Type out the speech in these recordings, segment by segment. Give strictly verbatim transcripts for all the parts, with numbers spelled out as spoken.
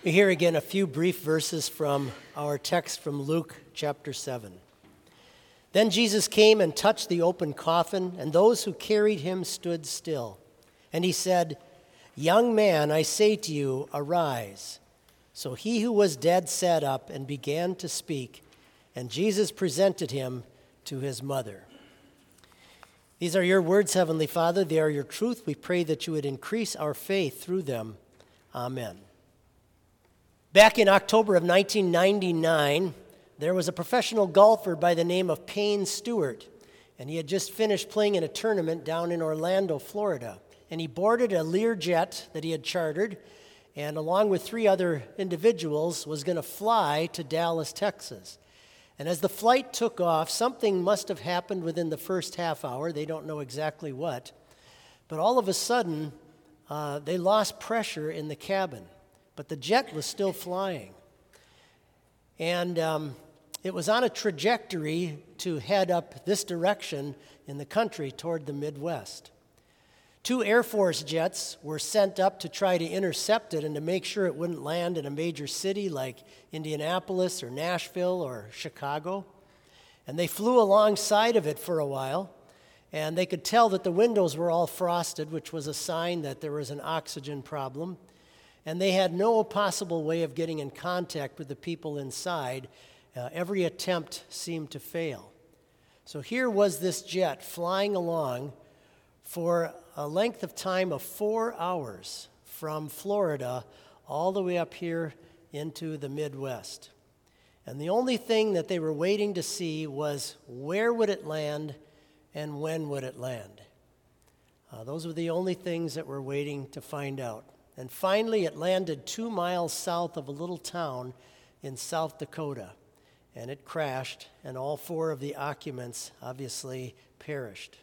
We hear again a few brief verses from our text from Luke chapter seven. Then Jesus came and touched the open coffin, and those who carried him stood still. And he said, "Young man, I say to you, arise." So he who was dead sat up and began to speak, and Jesus presented him to his mother. These are your words, Heavenly Father. They are your truth. We pray that you would increase our faith through them. Amen. Back in October of nineteen ninety-nine, there was a professional golfer by the name of Payne Stewart, and he had just finished playing in a tournament down in Orlando, Florida. And he boarded a Learjet that he had chartered, and along with three other individuals, was going to fly to Dallas, Texas. And as the flight took off, something must have happened within the first half hour. They don't know exactly what. But all of a sudden, uh, they lost pressure in the cabin. But the jet was still flying. And um, it was on a trajectory to head up this direction in the country toward the Midwest. Two Air Force jets were sent up to try to intercept it and to make sure it wouldn't land in a major city like Indianapolis or Nashville or Chicago. And they flew alongside of it for a while, and they could tell that the windows were all frosted, which was a sign that there was an oxygen problem. And they had no possible way of getting in contact with the people inside. Uh, every attempt seemed to fail. So here was this jet flying along for a length of time of four hours from Florida all the way up here into the Midwest. And the only thing that they were waiting to see was where would it land and when would it land. Uh, those were the only things that we're waiting to find out. And finally, it landed two miles south of a little town in South Dakota. And it crashed, and all four of the occupants obviously perished.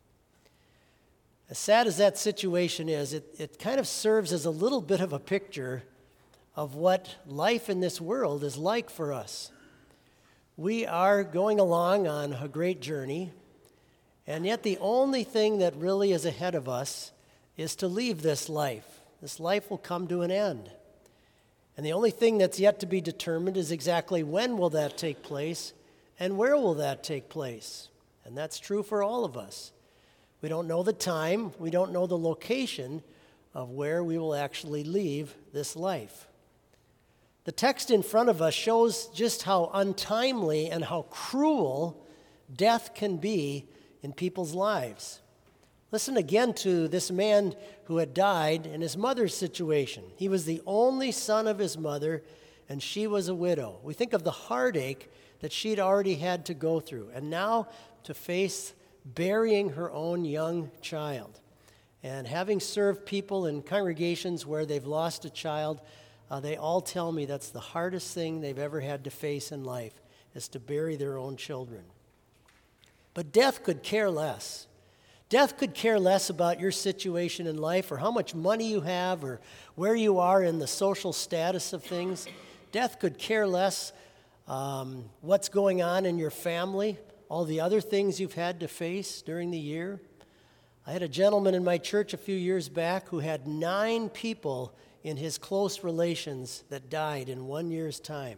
As sad as that situation is, it, it kind of serves as a little bit of a picture of what life in this world is like for us. We are going along on a great journey, and yet the only thing that really is ahead of us is to leave this life. This life will come to an end. And the only thing that's yet to be determined is exactly when will that take place and where will that take place. And that's true for all of us. We don't know the time, we don't know the location of where we will actually leave this life. The text in front of us shows just how untimely and how cruel death can be in people's lives. Listen again to this man who had died in his mother's situation. He was the only son of his mother, and she was a widow. We think of the heartache that she'd already had to go through, and now to face burying her own young child. And having served people in congregations where they've lost a child, uh, they all tell me that's the hardest thing they've ever had to face in life, is to bury their own children. But death could care less. Death could care less about your situation in life or how much money you have or where you are in the social status of things. Death could care less um, what's going on in your family, all the other things you've had to face during the year. I had a gentleman in my church a few years back who had nine people in his close relations that died in one year's time.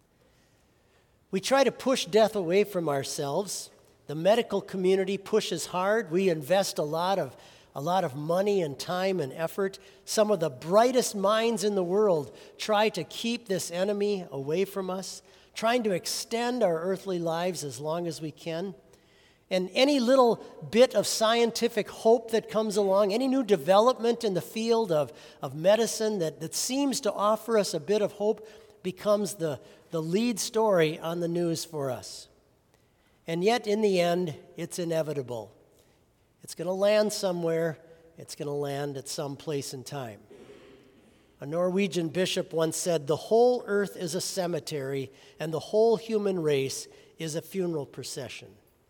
We try to push death away from ourselves. The medical community pushes hard. We invest a lot of a lot of money and time and effort. Some of the brightest minds in the world try to keep this enemy away from us, trying to extend our earthly lives as long as we can. And any little bit of scientific hope that comes along, any new development in the field of, of medicine that, that seems to offer us a bit of hope becomes the, the lead story on the news for us. And yet, in the end, it's inevitable. It's going to land somewhere. It's going to land at some place in time. A Norwegian bishop once said, "The whole earth is a cemetery, and the whole human race is a funeral procession."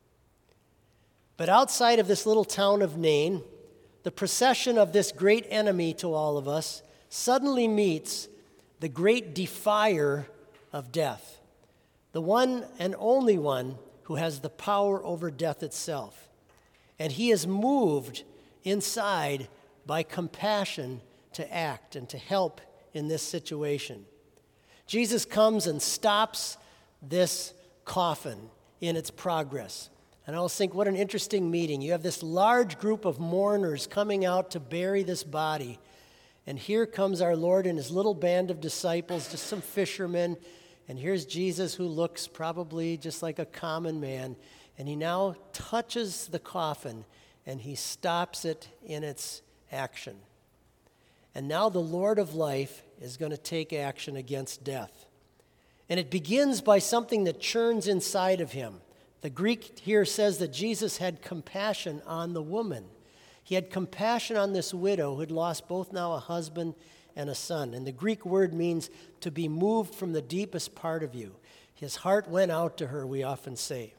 But outside of this little town of Nain, the procession of this great enemy to all of us suddenly meets the great defier of death, the one and only one who has the power over death itself. And he is moved inside by compassion to act and to help in this situation. Jesus comes and stops this coffin in its progress. And I always think, what an interesting meeting. You have this large group of mourners coming out to bury this body. And here comes our Lord and his little band of disciples, just some fishermen. And here's Jesus, who looks probably just like a common man. And he now touches the coffin and he stops it in its action. And now the Lord of life is going to take action against death. And it begins by something that churns inside of him. The Greek here says that Jesus had compassion on the woman. He had compassion on this widow who had lost both now a husband and a son. And the Greek word means to be moved from the deepest part of you. His heart went out to her, we often say.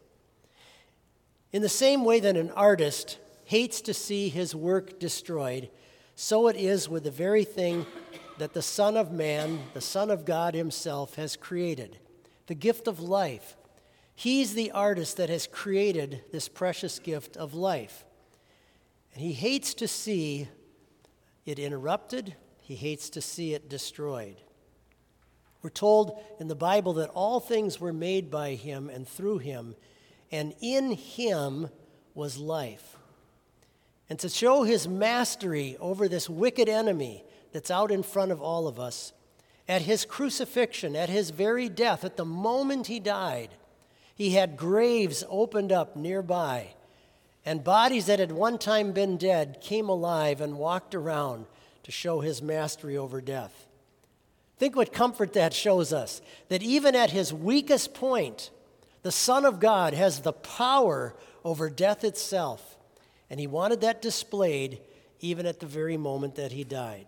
In the same way that an artist hates to see his work destroyed, so it is with the very thing that the Son of Man, the Son of God himself, has created, the gift of life. He's the artist that has created this precious gift of life. And he hates to see it interrupted. He hates to see it destroyed. We're told in the Bible that all things were made by him and through him, and in him was life. And to show his mastery over this wicked enemy that's out in front of all of us, at his crucifixion, at his very death, at the moment he died, he had graves opened up nearby, and bodies that had one time been dead came alive and walked around to show his mastery over death. Think what comfort that shows us, that even at his weakest point, the Son of God has the power over death itself, and he wanted that displayed even at the very moment that he died.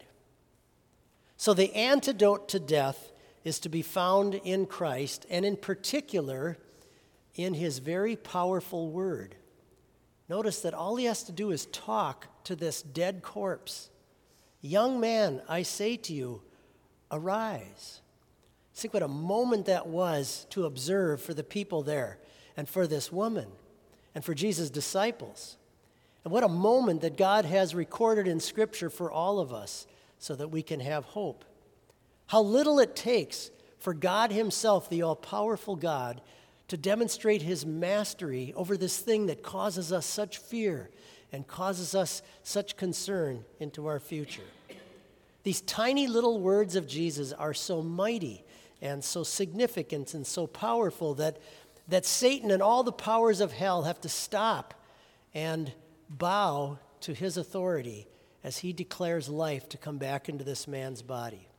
So the antidote to death is to be found in Christ, and in particular, in his very powerful word. Notice that all he has to do is talk to this dead corpse. Young man, I say to you, arise. Think what a moment that was to observe for the people there, and for this woman, and for Jesus' disciples. And what a moment that God has recorded in Scripture for all of us so that we can have hope. How little it takes for God himself, the all-powerful God, to demonstrate his mastery over this thing that causes us such fear and causes us such concern into our future. These tiny little words of Jesus are so mighty and so significant and so powerful that, that Satan and all the powers of hell have to stop and bow to his authority as he declares life to come back into this man's body.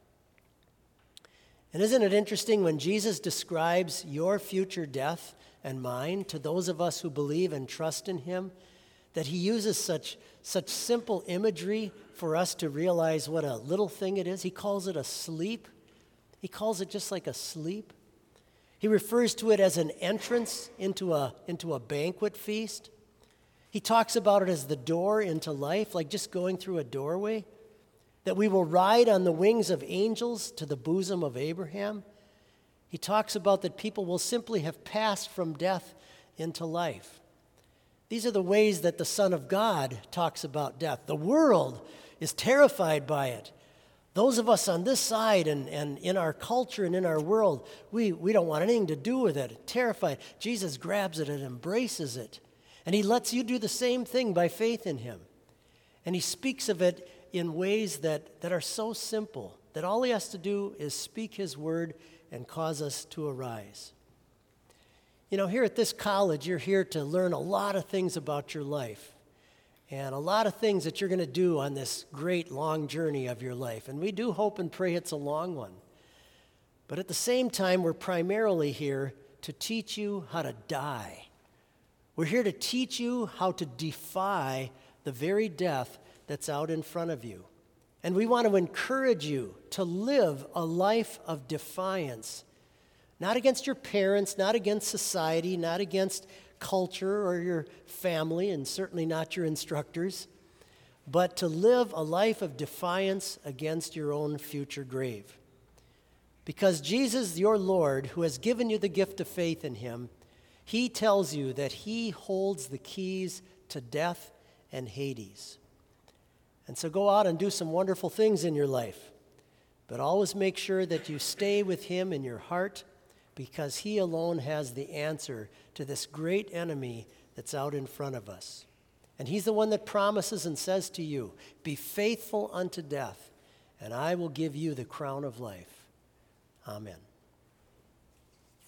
And isn't it interesting when Jesus describes your future death and mine to those of us who believe and trust in him, that he uses such, such simple imagery for us to realize what a little thing it is? He calls it a sleep. He calls it just like a sleep. He refers to it as an entrance into a, into a banquet feast. He talks about it as the door into life, like just going through a doorway. That we will ride on the wings of angels to the bosom of Abraham. He talks about that people will simply have passed from death into life. These are the ways that the Son of God talks about death. The world is terrified by it. Those of us on this side and, and in our culture and in our world, we, we don't want anything to do with it. Terrified. Jesus grabs it and embraces it. And he lets you do the same thing by faith in him. And he speaks of it in ways that, that are so simple that all he has to do is speak his word and cause us to arise. You know, here at this college, you're here to learn a lot of things about your life and a lot of things that you're going to do on this great long journey of your life. And we do hope and pray it's a long one. But at the same time, we're primarily here to teach you how to die. We're here to teach you how to defy the very death that's out in front of you. And we want to encourage you to live a life of defiance, not against your parents, not against society, not against culture or your family, and certainly not your instructors, but to live a life of defiance against your own future grave. Because Jesus, your Lord, who has given you the gift of faith in him, he tells you that he holds the keys to death and Hades. And so go out and do some wonderful things in your life. But always make sure that you stay with him in your heart, because he alone has the answer to this great enemy that's out in front of us. And he's the one that promises and says to you, be faithful unto death, and I will give you the crown of life. Amen.